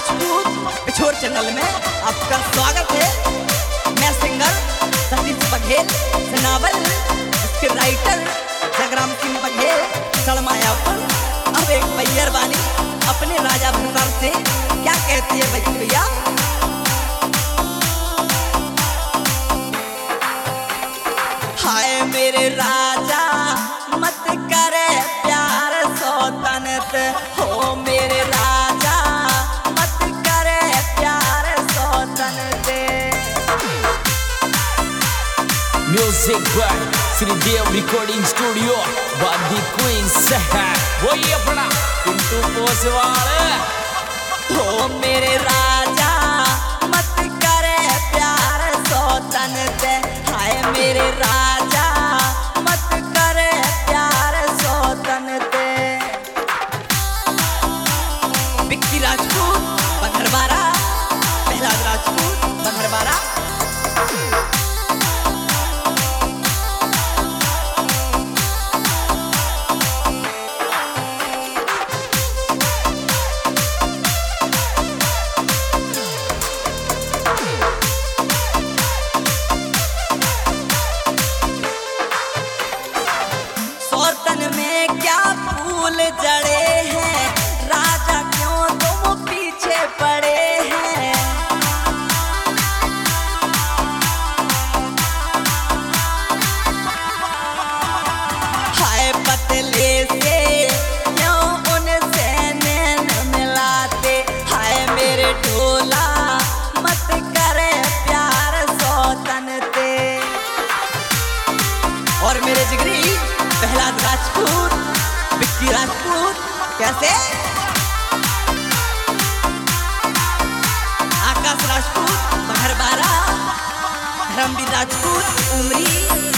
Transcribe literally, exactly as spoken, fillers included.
Rajput Pichhore channel में आपका स्वागत है। मैं सिंगर सतीश बघेल सनावल, इसके राइटर जगराम सिंह बघेल सड़मायापुर। अब एक बैयर बानी अपने राजा भंसार से क्या कहती है बजी भैया। हाय मेरे राजा मत करे प्यार सौतनत हो, मेरे राजा मत करे प्यार सौतनत। Music by Shridev recording studio बादी क्वींस है वही अपना पिंटू पोसवाल हो। मेरे राजा मत करे प्यार सौतनत, हाय मेरे राजा मत करे प्यार सौतनत। विक्की राजपूत बघरवारा, प्रहलाद राजपूत बघरवारा। सौतन में क्या फूल जड़े हैं, राजा क्यों तुम पीछे पड़े हैं। हाय पतले से क्यों उनसे नैन मिलाते, हाय मेरे ढोला मत करे प्यार सौतनते। और मेरे जिगरी प्रहलाद राजपूत विक्की राजपूत कैसे, आकाश राजपूत बघरवारा, धर्मवीर राजपूत उमरी।